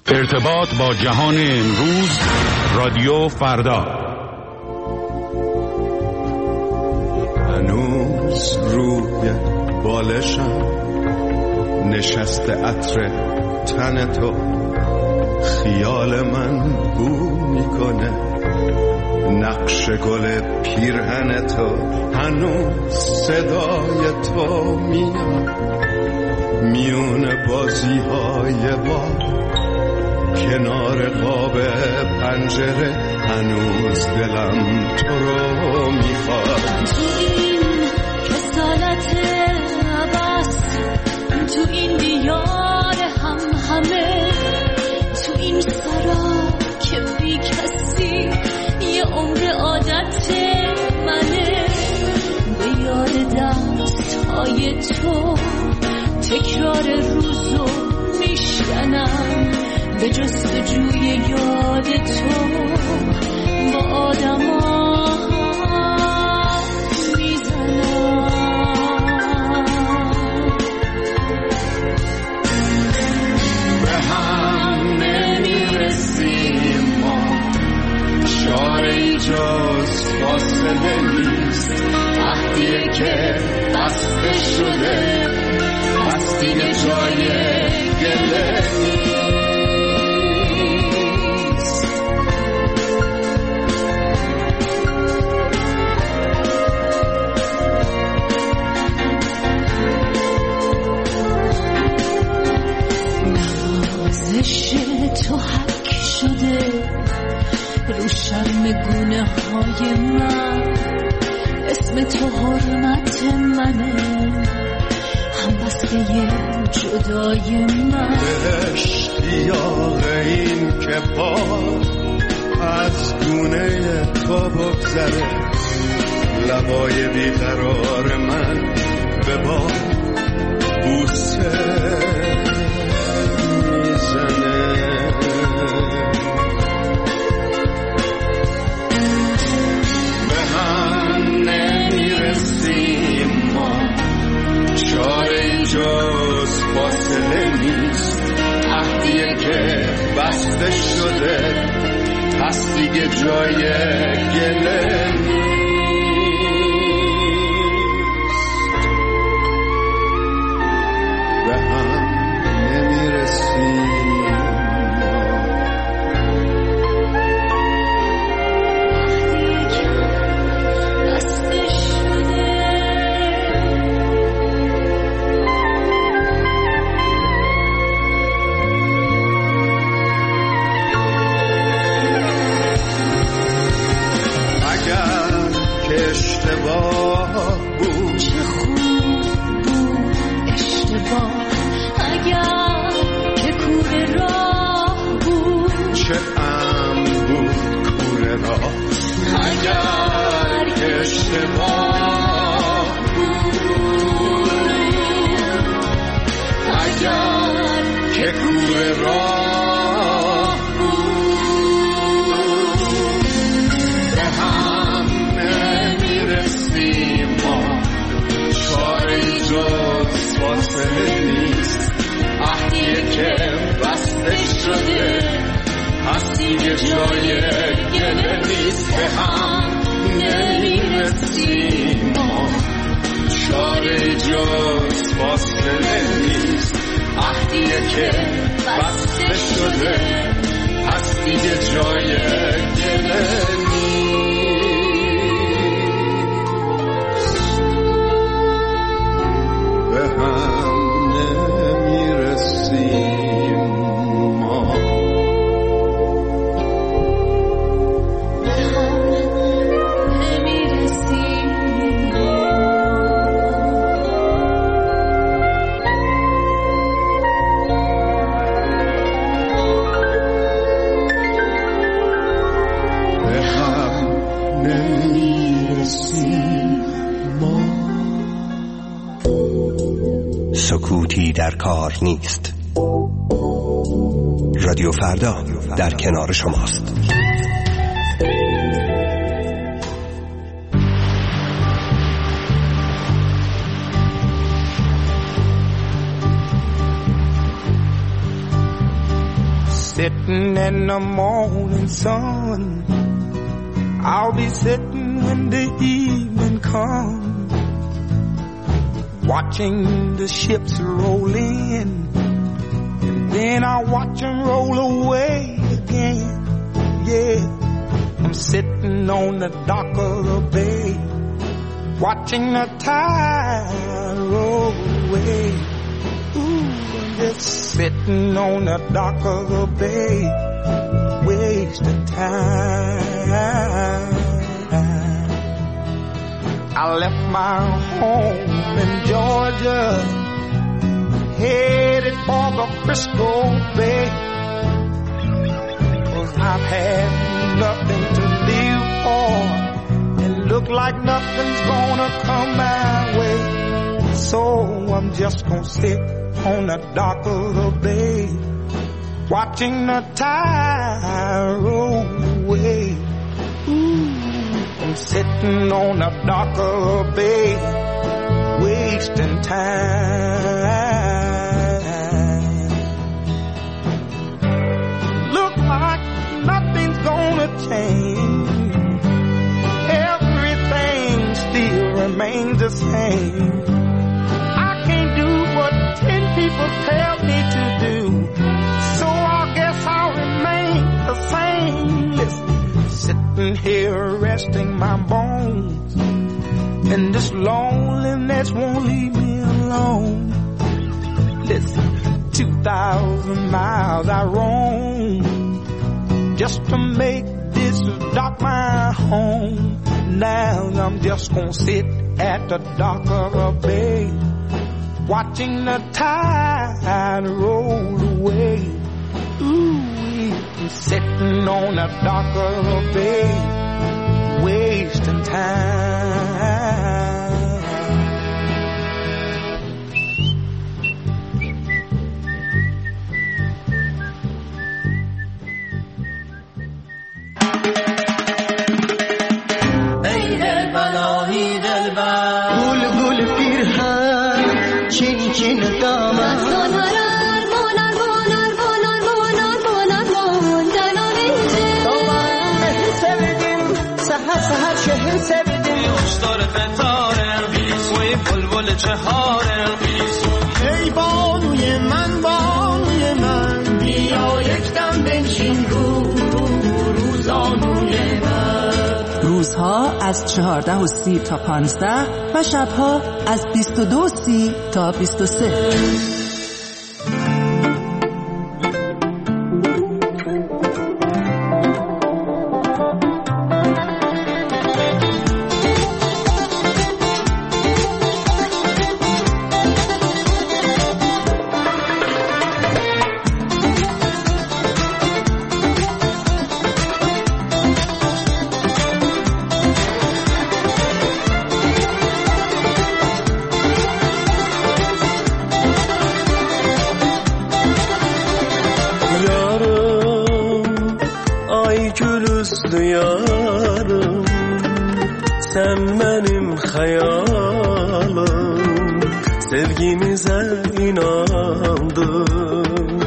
ارتباط با جهان امروز، رادیو فردا. هنوز روی بالشم نشسته عطر تن تو، خیال من بو میکنه نقش گل پیرهن تو. هنوز صدای تو میاد میون بازی های با کنار قاب پنجره. هنوز دلم تو رو میخواد. تو این کسالت عباس، تو این دیار همه، تو این سرا که بی کسی یه عمر عادت منه. به یاد دست های تو تکرار روزو میشکنم، به جستجوی یاد تو با آدما میزنم. به هم نمیرسیم ما، چاره‌ای جز فاصله نیست. عهدیه که بسته شده، پس دیگه جای گله نیست. تو حک شده رو شرم گونه های من، اسم تو حرمت منه، هم بسته جدای من. اشتیاق این که پا از گونه تو بگذره، لبای بیقرار من به با بوسه جز فاصله نیست. عهدیه که بسته شده، پس دیگه جای گله نیست. به هم نمیرسیم. اشتباه بود، چه خوب بود اشتباه. اگر که کوره راه بود، چه امن بود کوره راه. اگر که اشتباه بود، اگر که کوره راه بود، به هم نمیرسیم ما. چاره‌ای جز فاصله نیست. عهدیه که بسته شده، پس دیگه جای گله نیست. به هم نمیرسیم ما. چاره‌ای جز فاصله نیست. عهدیه که بسته شده، پس دیگه جای گله نیست. به هم نمیرسیم ما. به هم نمیرسیم ما. به هم نمیرسیم ما. سکوتی در کار نیست. رادیو فردا در کنار شماست. sitting in the morning sun. I'll be sitting when the evening comes, watching the ships roll in, and then I'll watch them roll away again. Yeah, I'm sitting on the dock of the bay, watching the tide roll away. Ooh, I'm just sitting on the dock of the bay, wasting time. I left my home in Georgia, headed for the Frisco Bay, 'cause I've had nothing to live for, and look like nothing's gonna come my way. So I'm just gonna sit on the dock of the bay, watching the tide roll away. Ooh, I'm sitting on the dock of the bay, wasting time. Look like nothing's gonna change, everything still remains the same. I can't do what 10 people tell me to do, so I guess I'll remain the same. Listen, sitting here resting my bones, and this loneliness won't leave me alone. Listen, 2,000 miles I roam just to make this dock my home. Now I'm just gonna sit at the dock of the bay, watching the tide roll away. Ooh, I'm sitting on the dock of the bay, wasting time. ای بانوی من بانوی من، بیا یک دم بنشین روزانوی من. روزها از 14:30 تا 15 و شبها از 22:30 تا 23. Yarım, sen benim hayalım, sevgimize inandım.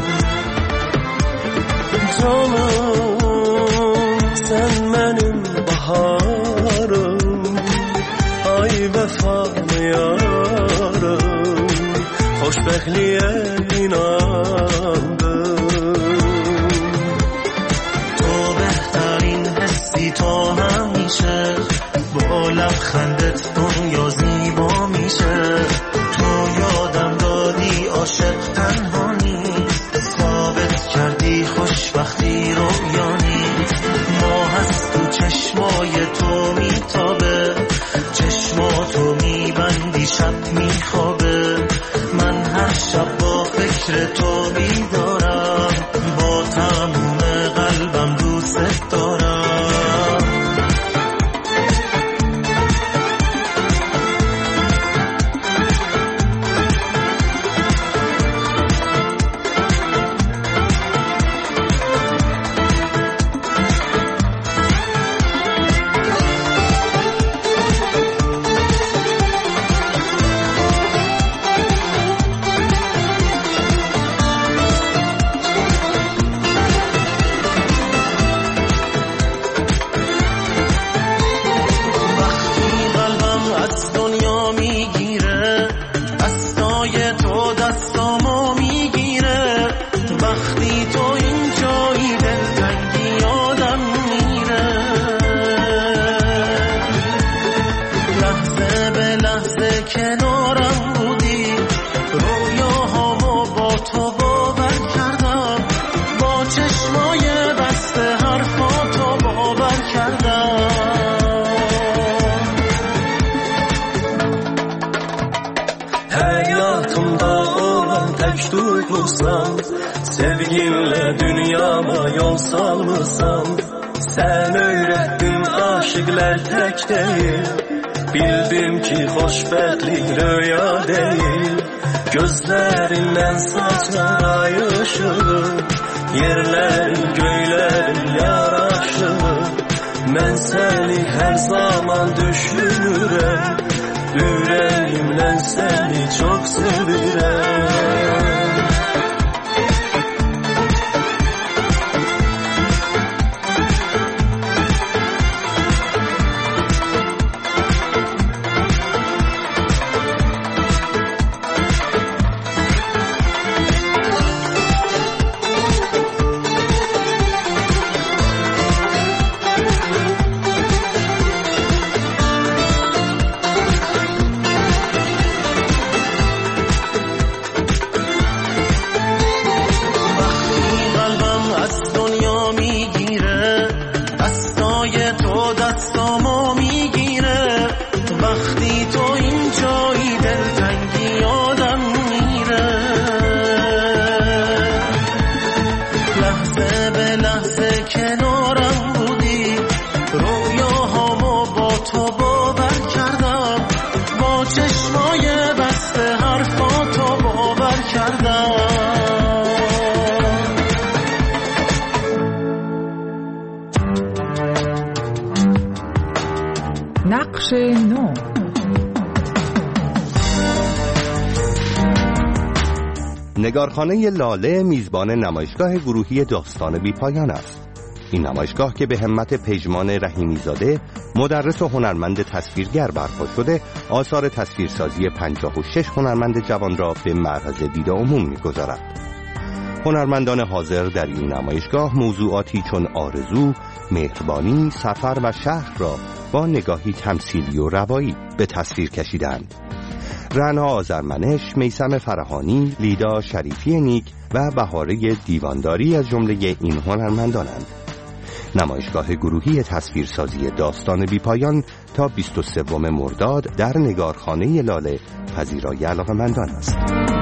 Canım, sen benim baharım, ay vefalı yarım, hoşbextliğe inandım. تو همیشه با لبخندت دنیا زیبا میشه. تو یادم دادی عاشق تنها نیست، ثابت کردی خوشبختی رویا نیست. ماه از تو چشمای تو میتابه، چشماتو میبندی شب میخوابه. من هر شب با olursan, sevginle dünyama yol salmışsan. Sen öğrettin aşıklar tek değil, bildim ki hoşbəxtlik rüya değil. Gözlerinden saçar ay ışığı, yerlerin göylerin yaraşığı. Ben seni her zaman düşünürüm, yüreğimden seni çok sevirəm. نقش نو. نگارخانه لاله میزبان نمایشگاه گروهی داستان بی پایان است. این نمایشگاه که به همت پژمان رحیمیزاده، مدرس و هنرمند تصویرگر برپا شده، آثار تصویرسازی 56 هنرمند جوان را به معرض دید عموم می‌گذارد. هنرمندان حاضر در این نمایشگاه موضوعاتی چون آرزو، مهربانی، سفر و شهر را با نگاهی تمثیلی و روایی به تصویر کشیدند. رعنا آذرمنش، میثم فرهانی، لیدا شریفی نیک و بهاره دیوانداری از جمله این هنرمندانند. نمایشگاه گروهی تصویرسازی داستان بی پایان تا 23 مرداد در نگارخانه لاله پذیرای علاقه‌مندان است.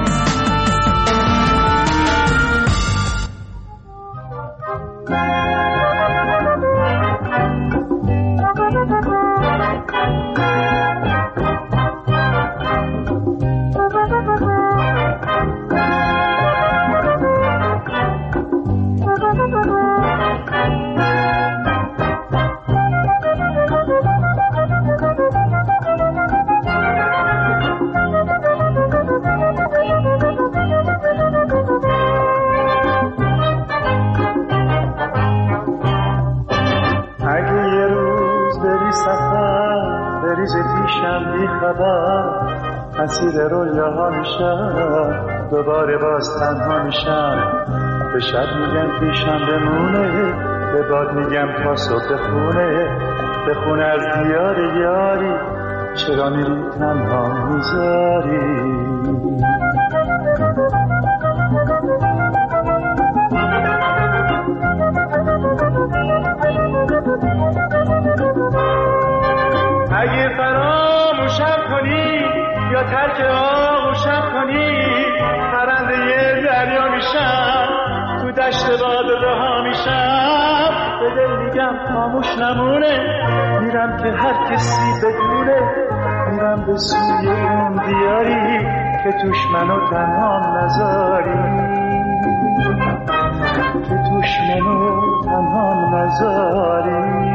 مسیر رویاها میشم، دوباره باز تنها میشم. به شب میگم پیشم بمونه، به باد میگم تا صبح بخونه از دیار یاری، چرا میری تنها میذاری. اگه فراموشم کنی یا ترک آغوشم کنی، پرنده دریا میشم، تو دشت باد رها میشم. به دل میگم خاموش نمونه، میرم که هر کسی بدونه، میرم به سوی اون دیاری که توش منو تنها نذاری، که توش منو تنها نذاری.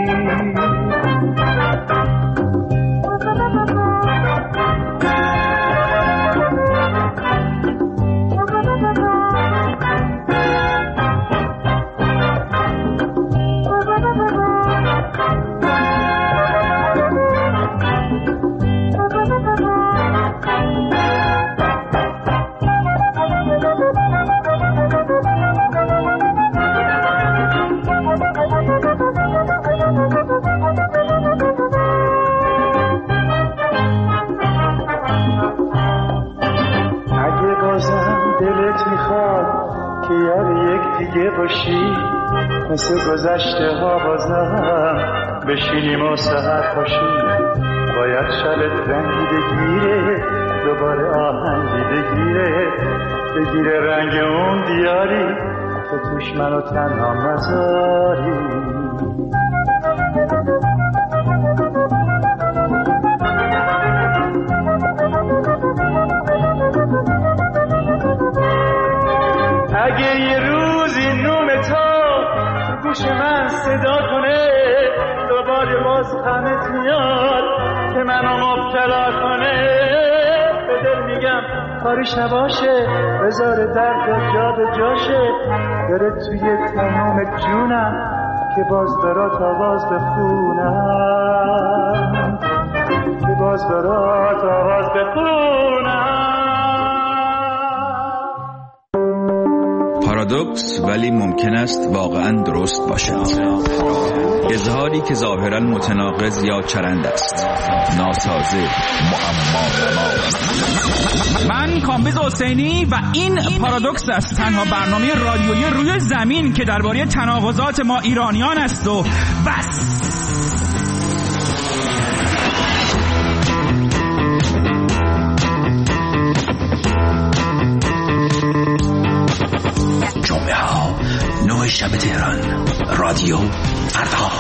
مثل گذشته ها بازم بشینیم و سحر پاشیم، باید شبت رنگی بگیره، دوباره آهنگی بگیره، بگیره رنگ اون دیاری که توش منو تنها نذاری. اگه یه روزی نوم تو گوش من صدا کنه، دوباره باز غمت میاد که منو مبتلا کنه، به دل میگم کارش نباشه، بذاره درد جا به جاشه، بره توی تمام جونم که باز برات آواز بخونم، که باز برات آواز بخونم. پارادوکس ولی ممکن است واقعا درست باشد. اظهاری که ظاهرا متناقض یا چرند است، ناسازه، معما. من کامبیز حسینی و این پارادوکس است، تنها برنامه رادیویی روی زمین که درباره تناقضات ما ایرانیان است و بس. جمعه ها 9 شب تهران، رادیو فردا.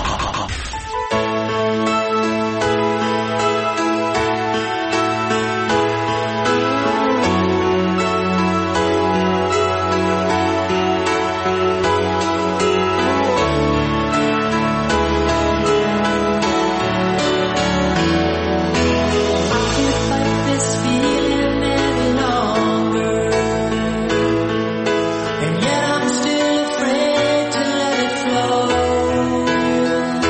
And yet I'm still afraid to let it flow.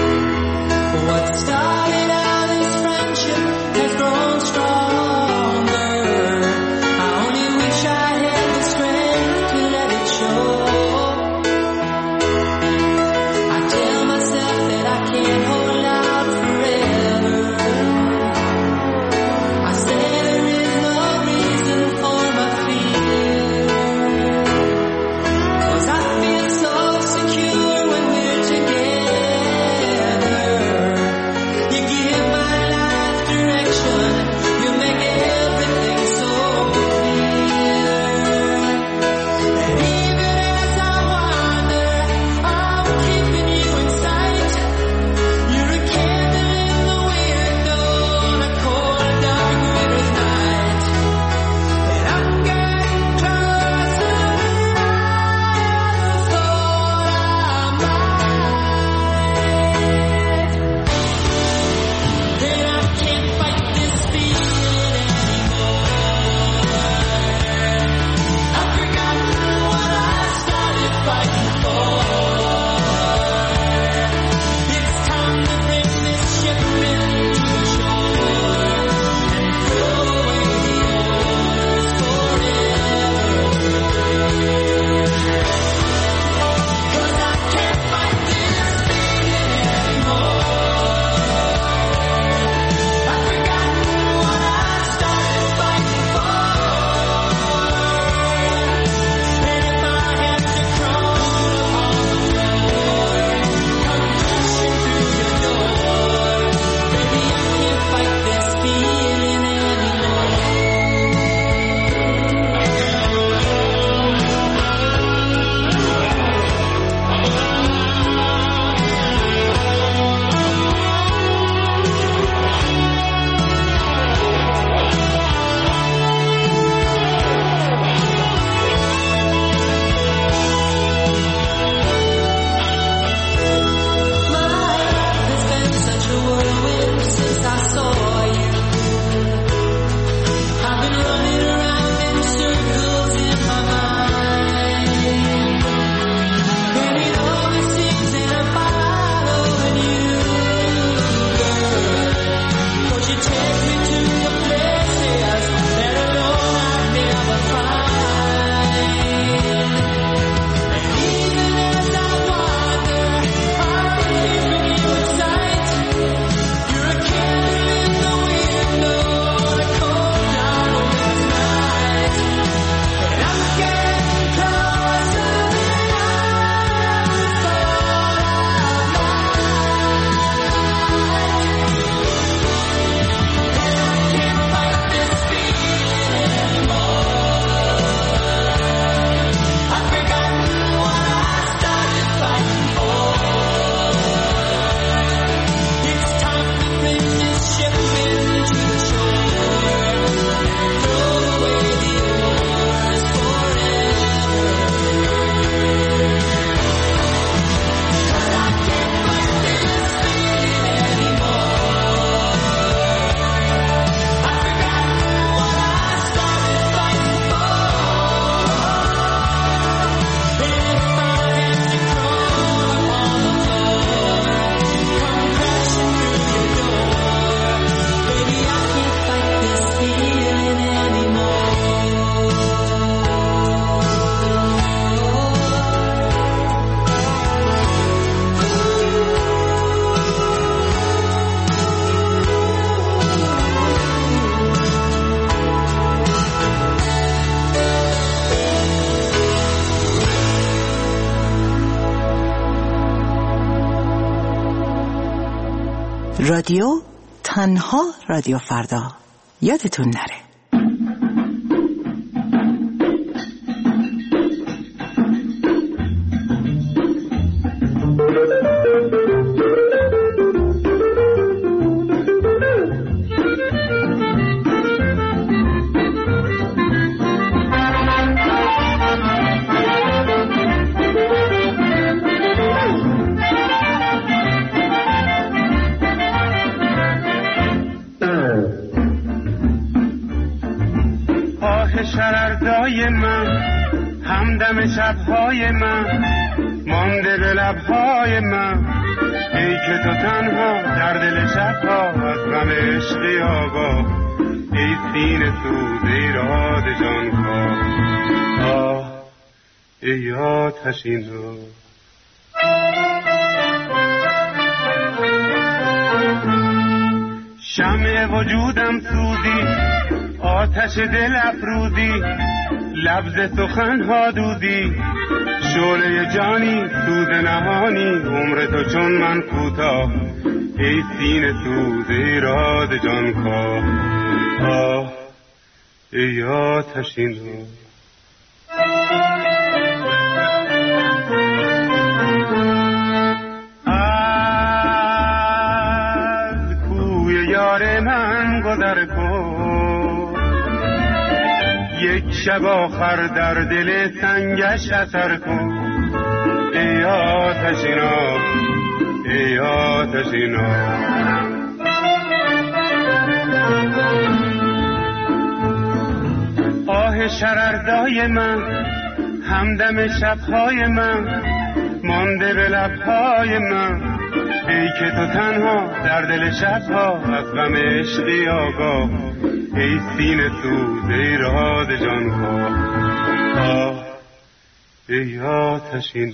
رادیو تنها رادیو فردا، یادتون نره. شرردای من، همدم شبهای من، مانده به لبهای من، ای که تو تنها در دل شبها از غم عشقی آگاه، ای سینه سوز ایراد جانکاه، آه ای آتشین شمع وجودم سوزی، آتش دل افروزی، لبز سخن ها دودی، شعله جانی سوز نهانی، عمر تو چون من کوتاه، ای سینه سوز ایراد جانکاه، آه ای آتشین از کوی یار من گذر کن، یک شب آخر در دل سنگش اثر کن، ای آتشینا ای آتشینا. آه شرردای من، همدم شبهای من، مانده به لبهای من، ای که تو تنها در دل شبها از غم عشقی آگاه، ای سینه سوز ایراد جانکاه، آه ای آتشین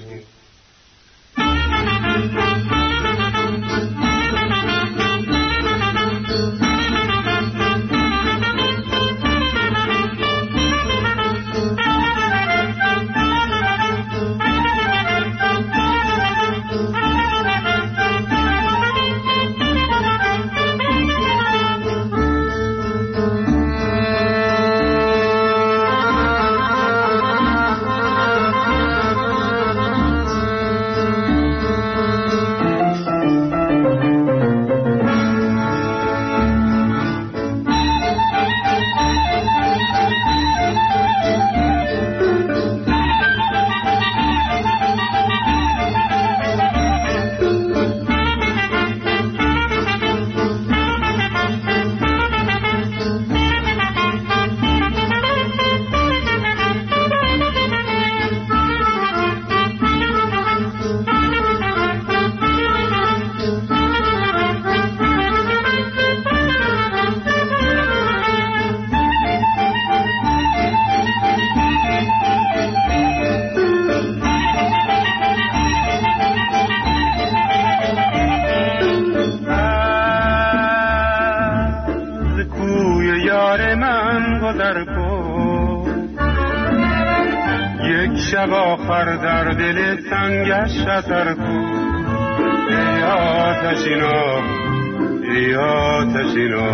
شب آخر در دل سنگش اثر کن، ای آتشینا ای آتشینا.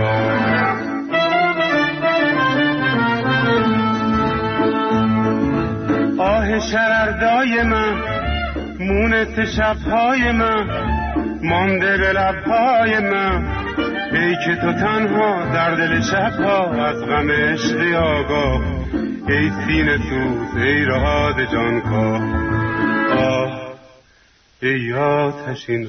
آه شرردای من، مونس شبهای من، مانده به لبهای من، ای که تو تنها در دل شبها از غم عشقی آگاه، ای سینه سوز ایراد جانکاه، آه ای آتشین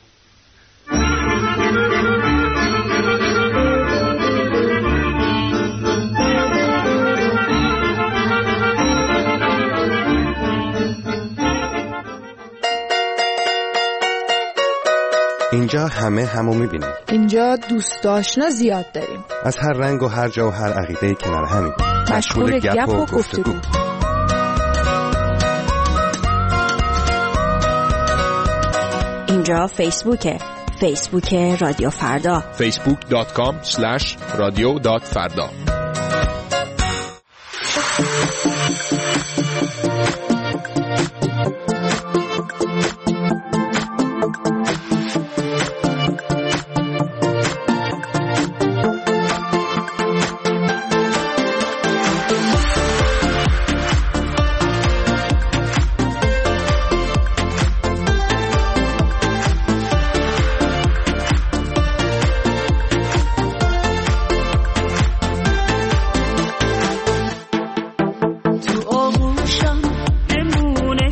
اینجا همه همو میبینیم. اینجا دوست آشنا زیاد داریم. از هر رنگ و هر جا و هر عقیده کنار همیم. مشغول گپ و گفتگو. اینجا فیسبوکه. فیسبوک رادیو فردا. facebook.com/radio.farda.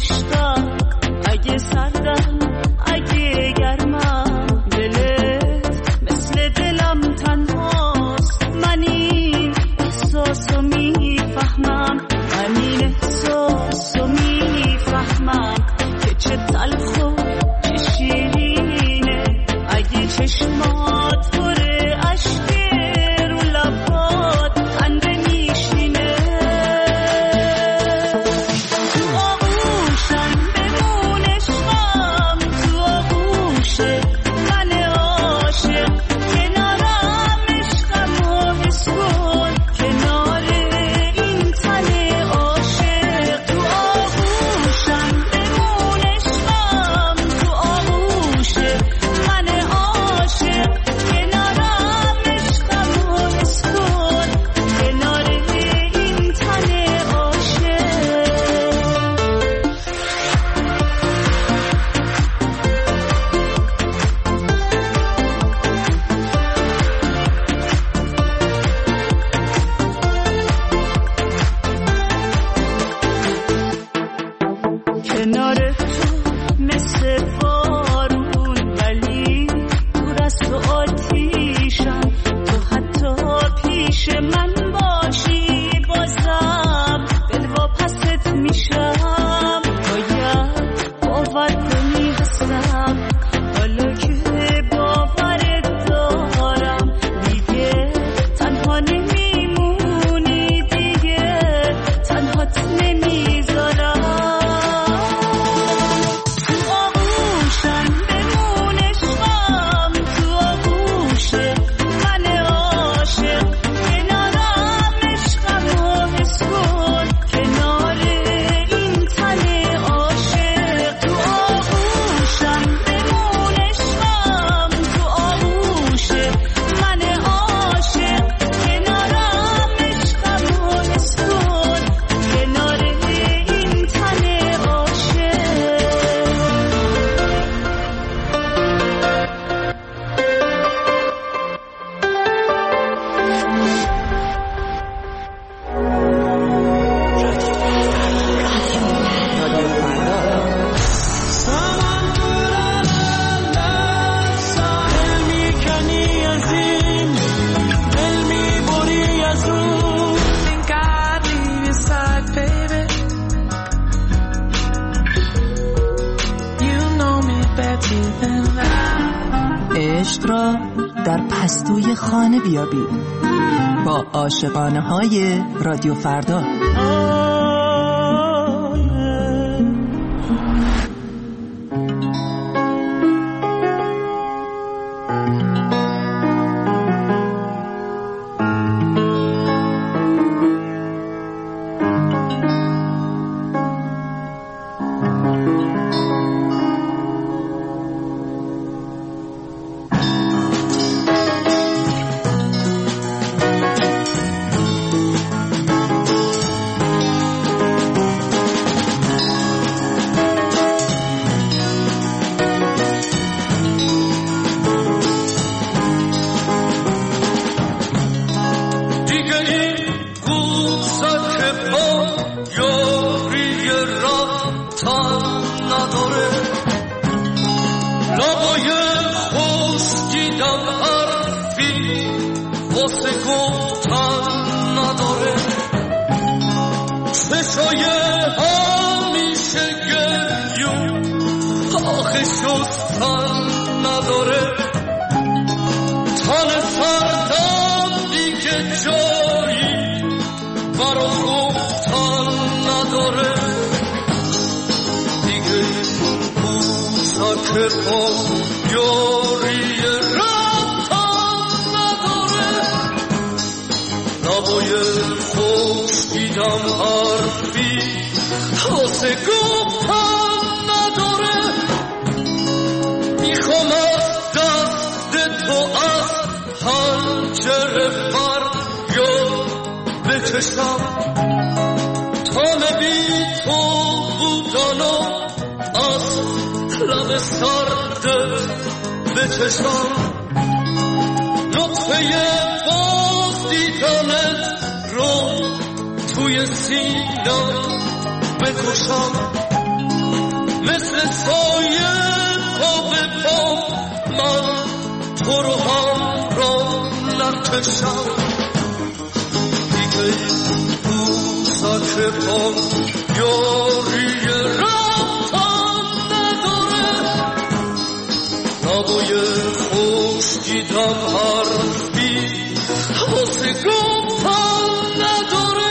مشتاق اگه سردم اگه گرمم دلت مثل دلم تنهاست من این احساسو میفهمم من این احساسو میفهمم که چه تلخ و چه شیرینه اگه چشمات پر اشکه رو لبات خنده میشینه تو آغوشم بمون عشقم تو آغوشه من عاشق کنارم عشقم و حس کن کنار این تن عاشق تو آغوشم بمون عشقم تو آغوشه من عاشق کنارم عشقم و حس کن کنار این تن عاشق کنار تو مثل بارون ولی دور از تو آتیشم تو حتی پیش من باشی بازم دل واپست میشم باید باور کنی هستم حالا که باورت دارم دیگه تنها نمیمونی دیگه تنهات نمیذارم تو آغوشم بمون عشقم تو آغوشه من عاشق کنارم عشقم و حس کن کنار این تن عاشق تو آغوشم بمون عشقم تو آغوشه من عاشق کنارم عشقم و حس کن کنار این تن عاشق دل میکنی از این دل میبری از اون Think I'd leave your side baby You know me better than that عشق را در پستوی خانه بیابید با عاشقانه های رادیو فردا. توی سینم بکشم بشم دیگه پوزک پام یاری رفتن نداره نبای خوش دیدم حرفی واسه گفتن نداره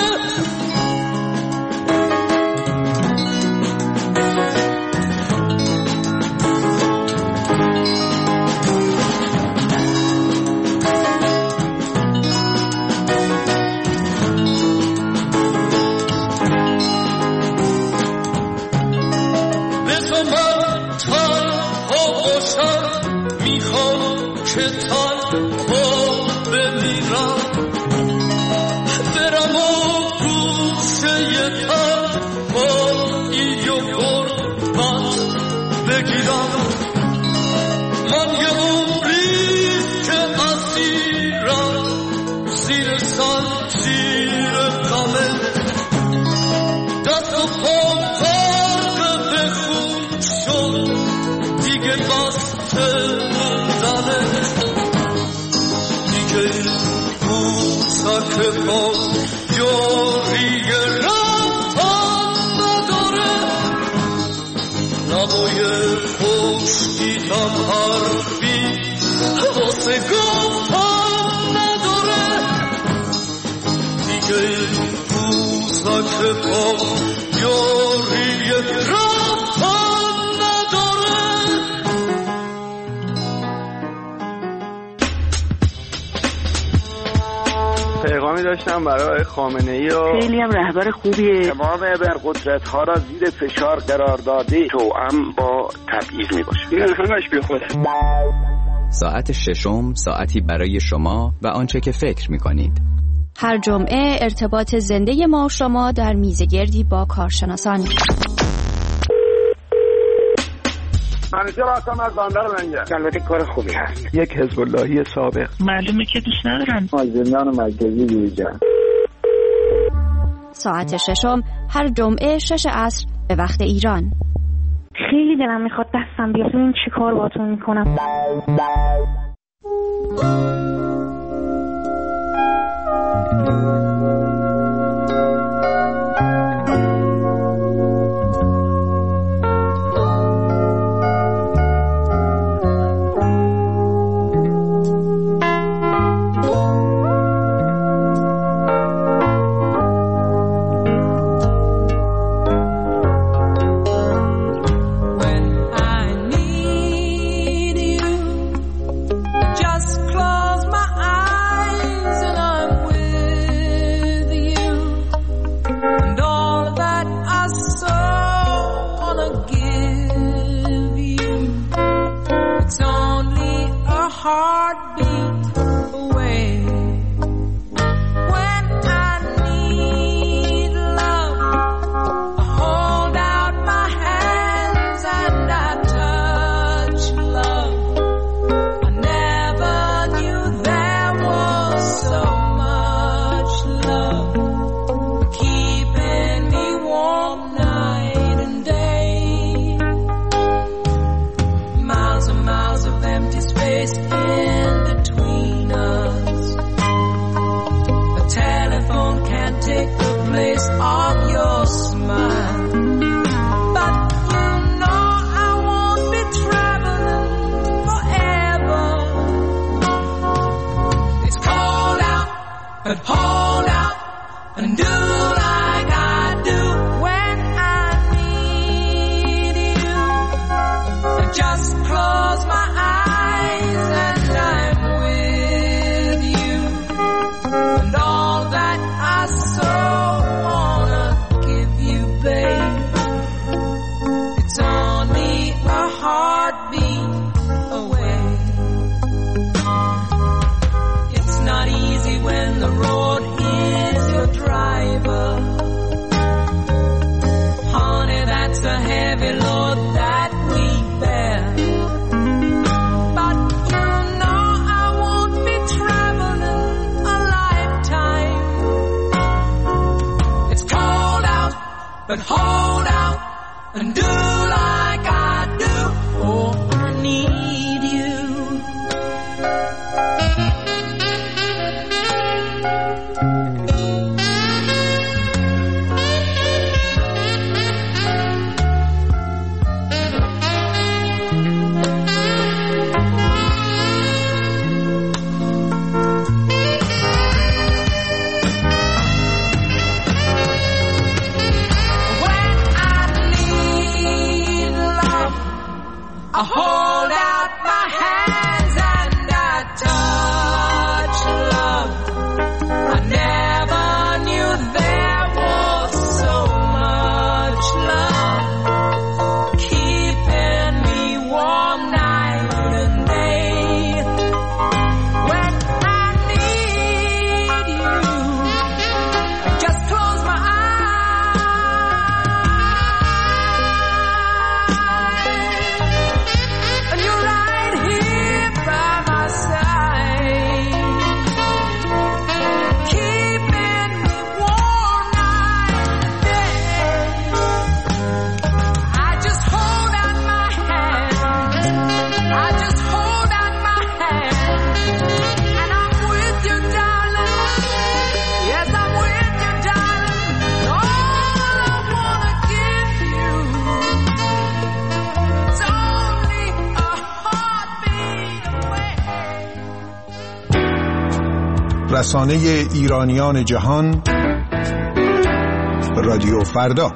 پیغامی داشتم برای خامنه‌ای و خیلی هم رهبر خوبیه. تمام ابرقدرت‌ها را زیر فشار قرار داده توأم با تبعیض میباشه. این همش بی خوده. ساعت ششم ساعتی برای شما و آنچه که فکر می‌کنید. هر جمعه ارتباط زنده ما و شما در میزگردی با کارشناسان. منیجر راستم از بندر منگه. البته کار خوبی هست. یک حزب اللهی سابق. معلومه که دوست ندارن. زندان مرکزی دیجا. ساعت ششم هر جمعه 6 عصر به وقت ایران. خیلی دلم میخواد دستم بیاد ببین چی کار باهاتون میکنم. But hold out and do like I do. Oh, I need you. I hold out my hands and I touch love. I never knew there was so much love, keeping me warm night and day. When I need you, just close my eyes, and you're right here by my side, keeping me warm night and day. I just hold out my hand, I just hold out my hand, and I'm with you, darling. Yes, I'm with you, darling. All I wanna give you is only a heartbeat away. رسانه ایرانیان جهان، رادیو فردا.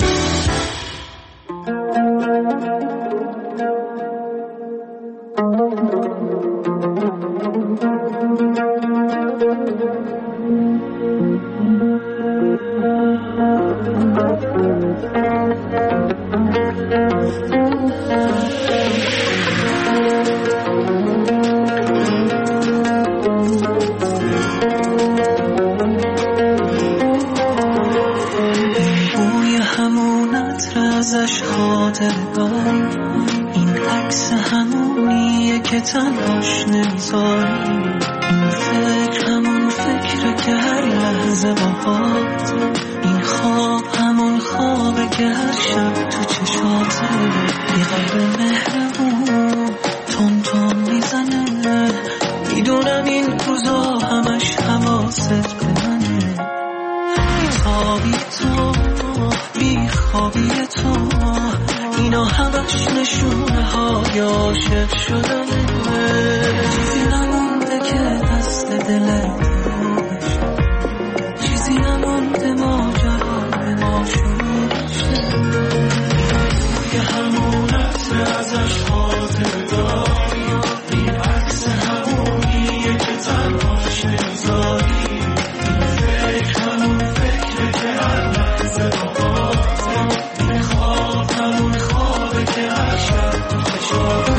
بوی همون عطر ازش خاطر داری، این عکس همونیه که تنهاش نمیذاری، این فکر همون فکره که هر لحظه باهات، این خواب همون خوابه که هر شب تو چشاته، یه قلب مهربون تون تون میزنه، میدونم این روزا همش حواست به منه، بیتابی تو بی خوابی تو، اینا همش نشونه های عاشق شدنه، چیزی نمونده که دست دلت باشه، چیزی نمونده ماجرا به ما شروع شه، یه همون عطر ازش خاطر داری، این عکس همونیه که تنهاش نمیذاری، این فکر همون فکره که هر لحظه باهاته، این خواب همون خوابه که هر شب تو چشاته.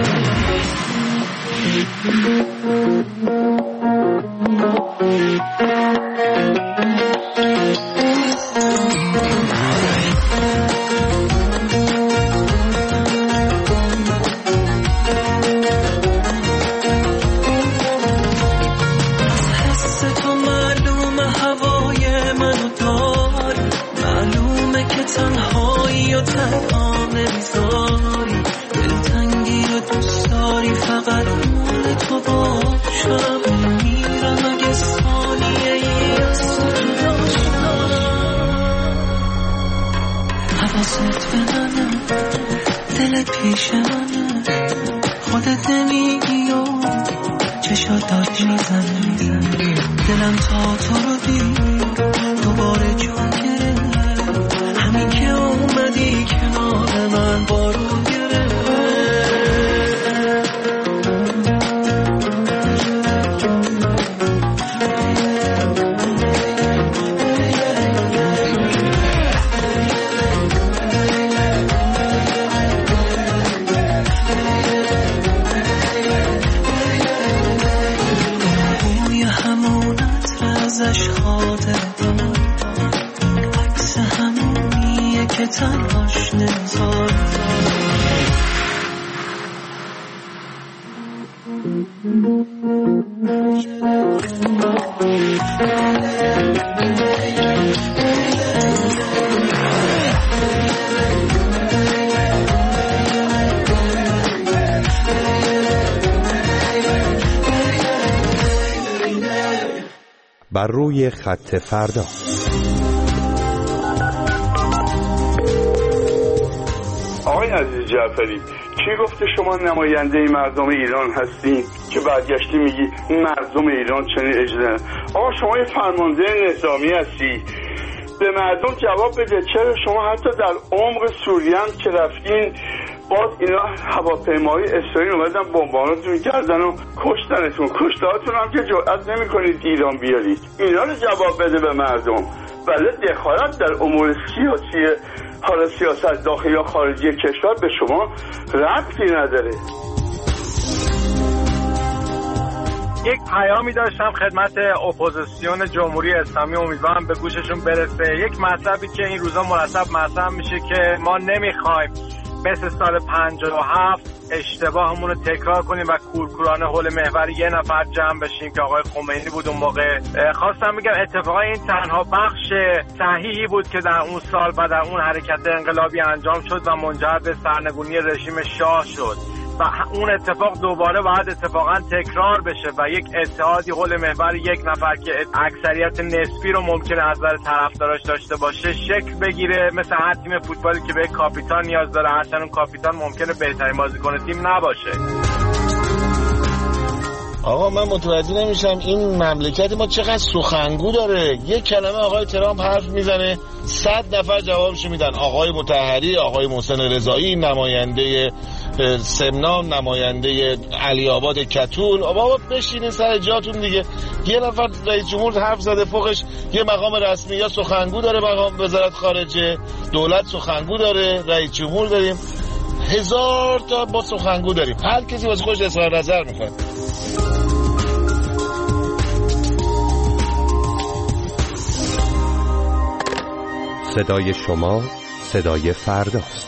حس تو معلومه هوای منو داری، معلومه که تنهایی و تنها نمیذاری، دلتنگی و دوست داری فقط مال تو باشم، میرم اگه ثانیه ای از تو جدا شدم، حواست به منه، دلت پیش منه، خودت نمیگی و چشات داد میزنه، دلم تا تو رو دید دوباره جون گرفت، همین که اومدی کنار من بارون گرفت. بوی همون عطر ازش خاطر داری، این عکس همونیه که تنهاش نمیذاری. بر روی خط فردا. آقای عزیز جعفری، کی گفته شما نماینده مردم ایران هستین که برگشتی میگی مردم ایران چنین اجازه؟ آقا شما یه فرمانده نظامی هستی، به مردم جواب بده. چرا شما حتی در عمق سوریه هم که رفتین باز اینا هواپیمای اسرائیل اومدن بمبارانتون کردن و کشتنتون. کشتهاتون هم که جرئت نمی‌کنید ایران بیارید. اینا رو جواب بده به مردم. ولی دخالت در امور سیاسی، حالا سیاست داخلی یا خارجی کشور به شما ربطی نداره. یک پیامی داشتم خدمت اپوزیسیون جمهوری اسلامی، امیدوارم به گوششون برسه. یک مطلبی که این روزا مرتب مطرح میشه که ما نمیخوایم مثل سال 57 اشتباهمون رو تکرار کنیم و کورکورانه حول محور یه نفر جمع بشیم که آقای خمینی بود اون موقع. خواستم بگم اتفاقا این تنها بخش صحیحی بود که در اون سال و در اون حرکت انقلابی انجام شد و منجر به سرنگونی رژیم شاه شد و اون اتفاق دوباره باید اتفاقا تکرار بشه و یک اتحادی حول محور یک نفر که اکثریت نسبی رو ممکنه از نظر طرفداراش داشته باشه شکل بگیره، مثل هر تیم فوتبالی که به کاپیتان نیاز داره، هرچند اون کاپیتان ممکنه بهترین بازیکن تیم نباشه. آقا من متوجه نمیشم این مملکت ما چقدر سخنگو داره. یک کلمه آقای ترامپ حرف میزنه 100 نفر جوابشو میدن. آقای مطهری، آقای محسن رضایی، نماینده سمنان، نماینده علی آباد کتول. بابا بشینین سر جاتون دیگه. یه نفر رئیس جمهور حرف زده فوقش یه مقام رسمی یا سخنگو داره، مقام وزارت خارجه، دولت سخنگو داره، رئیس جمهور داریم، 1000 تا با سخنگو داریم. هر کسی واسه خودش اظهار نظر میکنه. صدای شما صدای فرداست.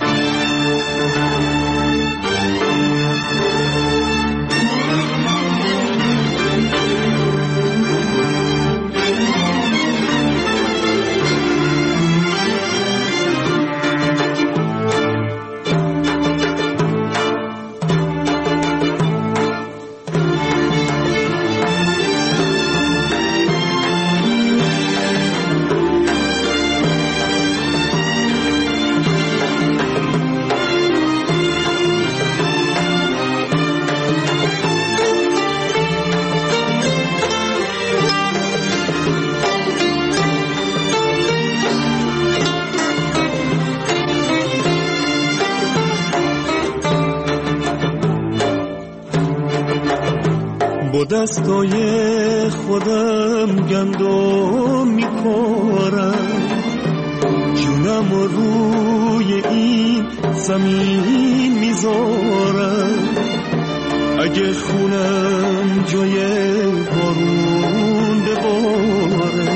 دستای خودم گندم میکارم، جونم روی این زمین میذارم. اگه خونم جای بارون بباره،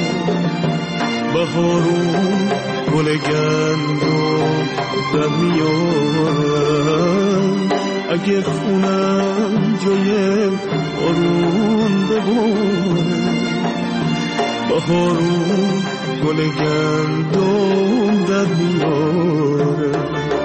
بهارون گل گندم در میارم. اگه خونم جای بارون بباره، بهارون گل گندم در میاره.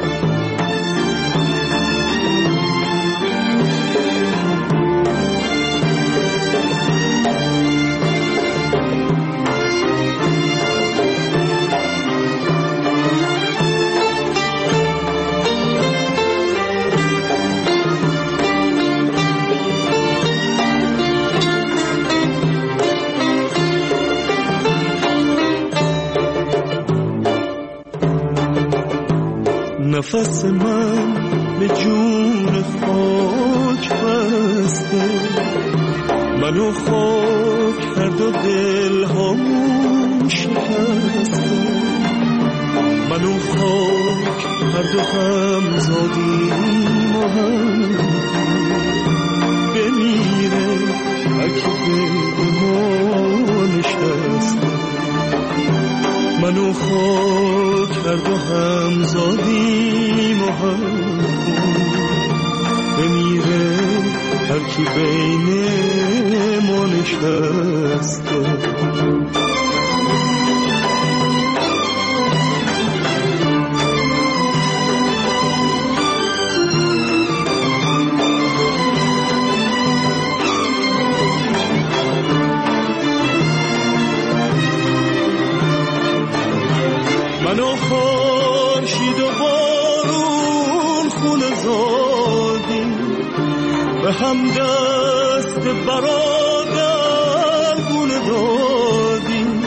نفس من به جون خاک بسته، منو خاک کرد و دل هامون شکسته. منو خاک کرد و هم زادیم و هم بمیره اگه به ما نشسته. منو خاک کرد و هم زادیم و هم بمیره هر کی بین ما نشسته. منو خورشید و بارون خونه زادیم، به هم دست برادر گونه دادیم.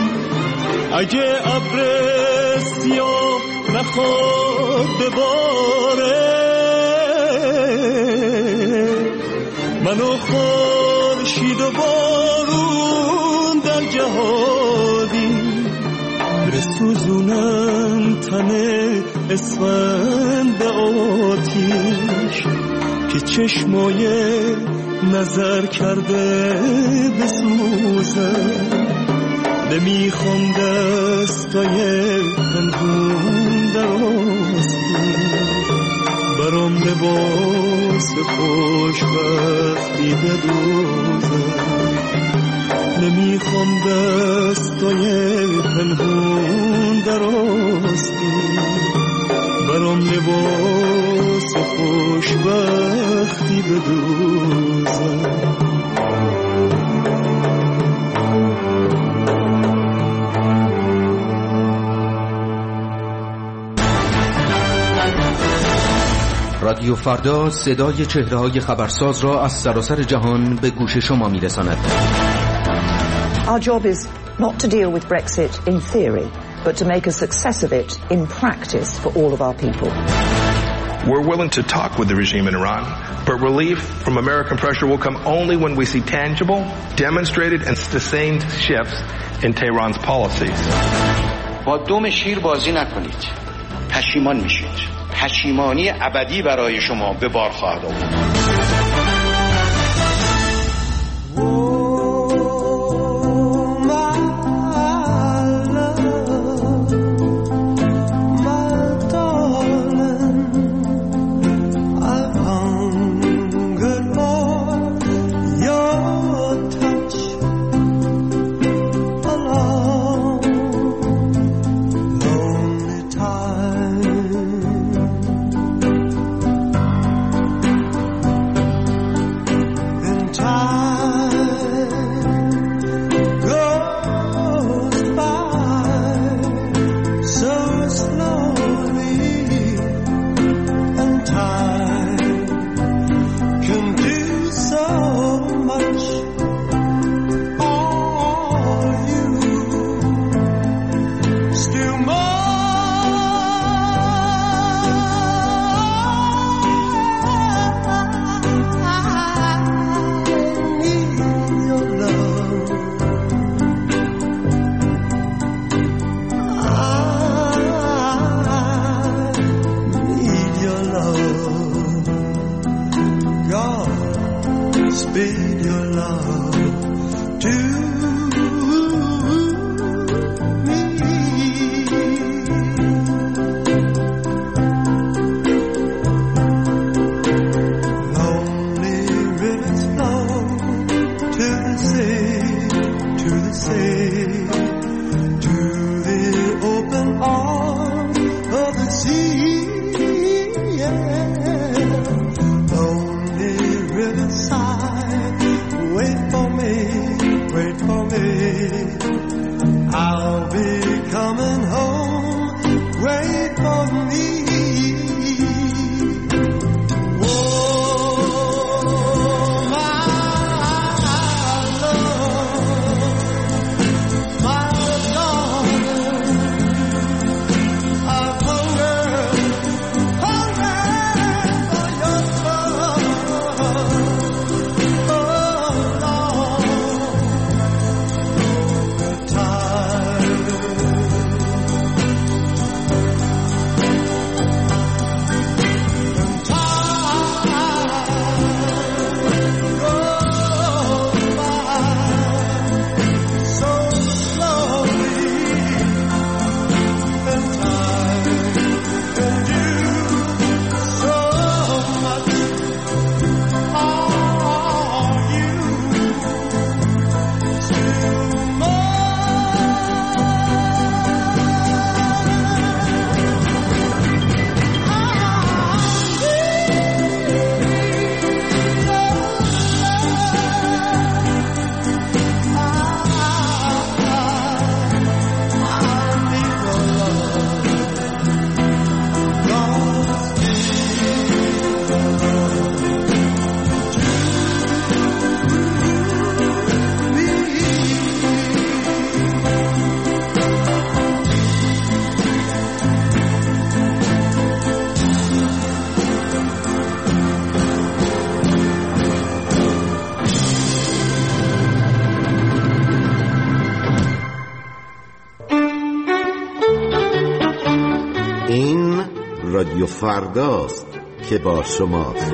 اگه ابر سیاه نخواد بباره، منو خورشید و بارون در جهادی بسوزونم تن اسفند آتیش که چشمای نظر کرده بسوزه نمیخوام دستای پنهون در آستین برام لباس خوشبختی بدوزه نمیخوام دستای پنهون در آستین برام لباس خوشبختی بدوزه رادیو فردا صدای چهره‌های خبرساز را از سراسر جهان به گوش شما می‌رساند. Our job is not to deal with Brexit in theory, but to make a success of it in practice for all of our people. We're willing to talk with the regime in Iran, but relief from American pressure will come only when we see tangible, demonstrated and sustained shifts in Tehran's policies. با دم شیر بازی نکنید. پشیمان میشید. پشیمانی ابدی برای شما به بار خواهد آورد. Wait for me, رادیو فرداست که با شماست.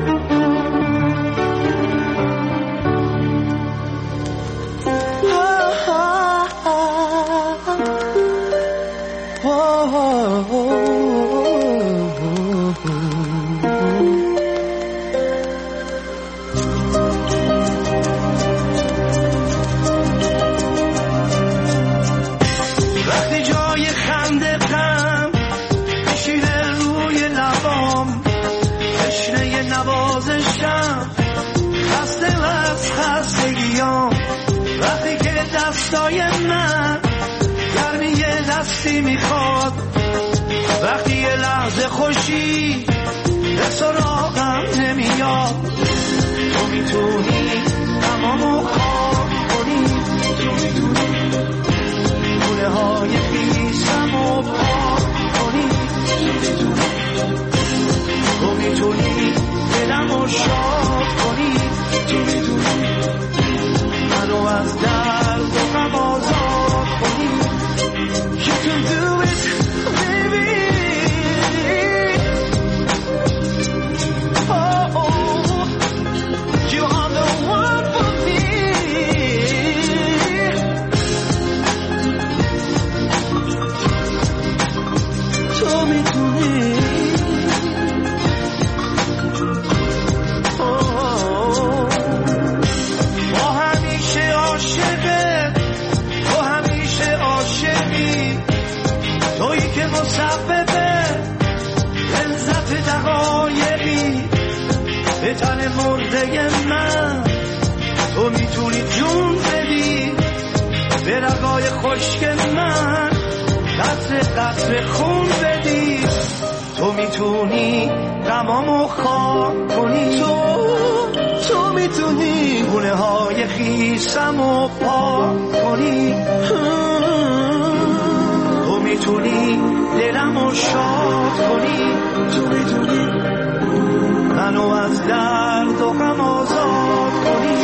دستای من گرمی دستی میخواد، وقتی یه لحظه خوشی به سراغم نمیاد. تو میتونی تمامو خواب کنی، تو میتونی گونه های خیسمو پاک کنی، تو میتونی دلمو شاد کنی، تو میتونی منو از درد و غم آزاد کنی. You can do it, baby. Oh, oh, you are the one for me. تو میتونی مسببه لذت دقایقی به تن مرده من. تو میتونی جون بدی به رگای خشک من، قطره قطره خون بدی. تو میتونی غمامو خواب کنی، تو میتونی گونه های خیسمو پاک کنی، تو میتونی دلمو شاد کنی، تو میتونی منو از درد و غم آزاد کنی.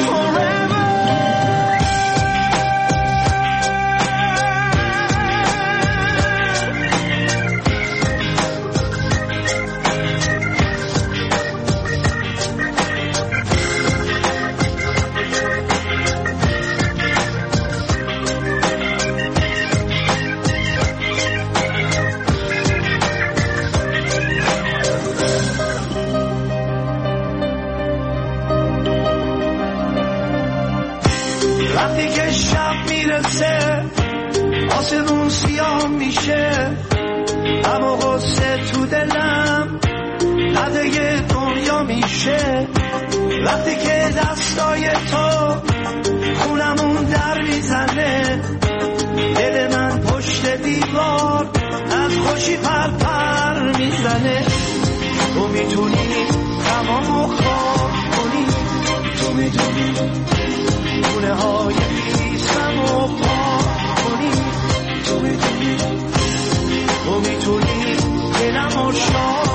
وقتی که شب میرسه آسمون سیاه میشه، اما غصه تو دلم قده دنیا میشه. وقتی که دستای تو خونمون در میزنه، دل من پشت دیوار از خوشی پر میزنه. تو میتونی تمامو خواب کنی، تو میتونی گونه های خیسمو پاک کنی، تو میتونی دلمو شاد